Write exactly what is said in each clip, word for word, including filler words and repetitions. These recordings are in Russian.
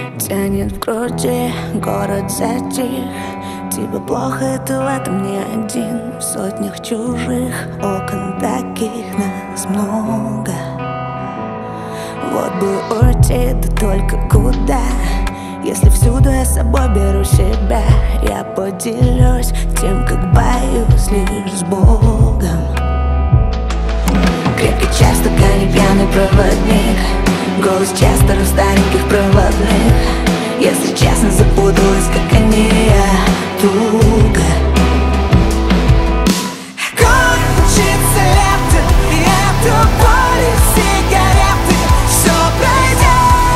Тянет в груди, город затих. Тебе плохо, ты в этом не один. В сотнях чужих окон таких нас много. Вот бы уйти, да только куда? Если всюду я с собой беру себя, я поделюсь тем, как боюсь лишь с Богом. Крепкий чай в стакане, пьяный проводник. Голос часто у стареньких проводных. Если честно, запуталась, как они, я туго. Кончится лето, и эту боль и сигареты. Все пройдет.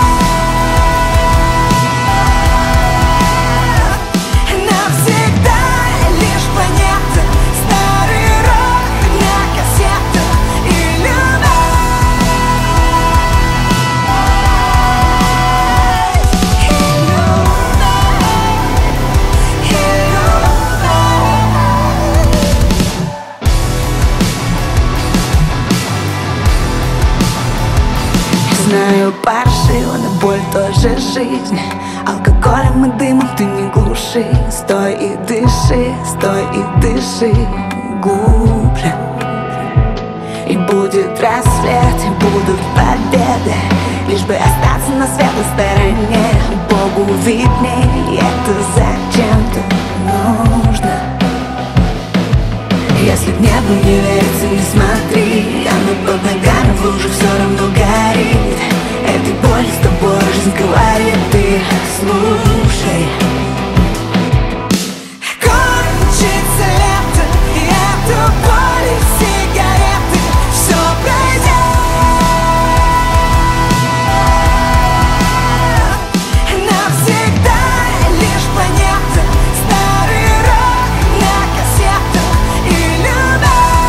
Навсегда лишь планета, старый рок на кассетах и любовь. Знаю, паршиво, но боль тоже жизнь. Алкоголем и дымом ты не глуши. Стой и дыши, стой и дыши глубже. И будет рассвет, и будут победы. Лишь бы остаться на светлой стороне. Богу видней, это зачем-то нужно. Если в небо не верится, не смотри. Оно под ногами в луже все равно горит. Этой боли с тобой жизнь говорит, ты слушай. Кончится лето, и эту боль и сигареты. Все пройдет. Навсегда лишь планета, старый рок на кассетах и любовь.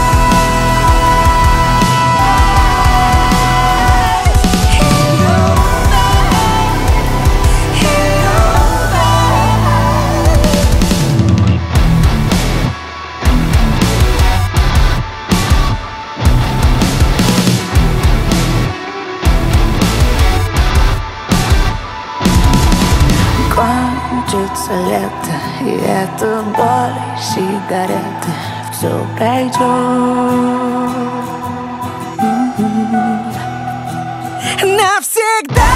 Кончится лето, и это боль, сигареты. Все пройдет. Навсегда.